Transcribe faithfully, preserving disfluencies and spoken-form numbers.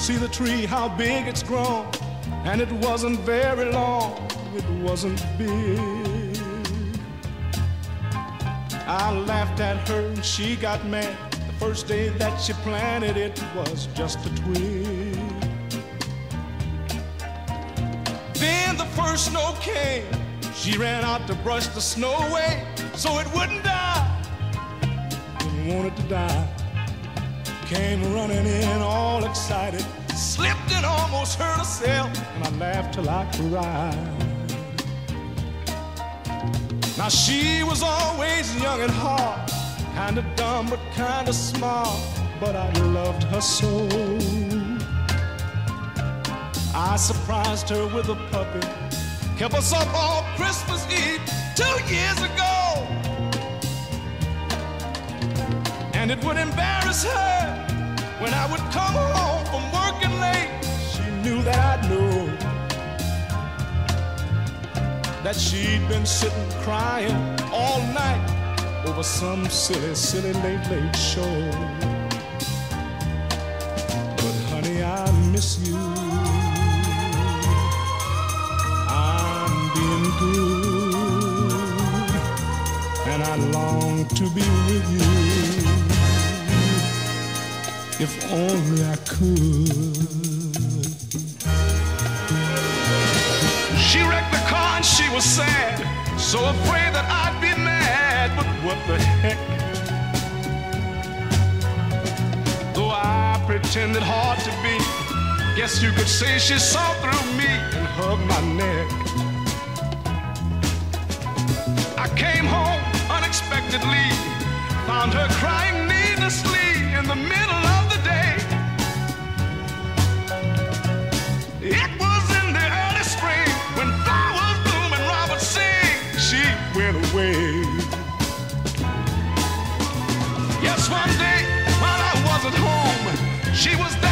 see the tree, how big it's grown. And it wasn't very long, it wasn't big. I laughed at her and she got mad. The first day that she planted it was just a twig. Then the first snow came. She ran out to brush the snow away so it wouldn't die. Didn't want it to die. Came running in all excited, slipped and almost hurt herself, and I laughed till I cried. Now she was always young at heart, kinda dumb but kinda smart, but I loved her so. I surprised her with a puppy, kept us up all Christmas Eve two years ago. And it would embarrass her when I would come home from working late. She knew that I'd know that she'd been sitting crying all night over some silly, silly late, late show. But honey, I miss you. I'm being good, and I long to be with you. If only I could. She wrecked the car and she was sad, so afraid that I'd be mad. But what the heck? Though I pretended hard to be, guess you could say she saw through me and hugged my neck. I came home unexpectedly, found her crying needlessly in the middle of the day. It was in the early spring when flowers bloom and robins sing. She went away. Yes, one day while I wasn't home, she was there.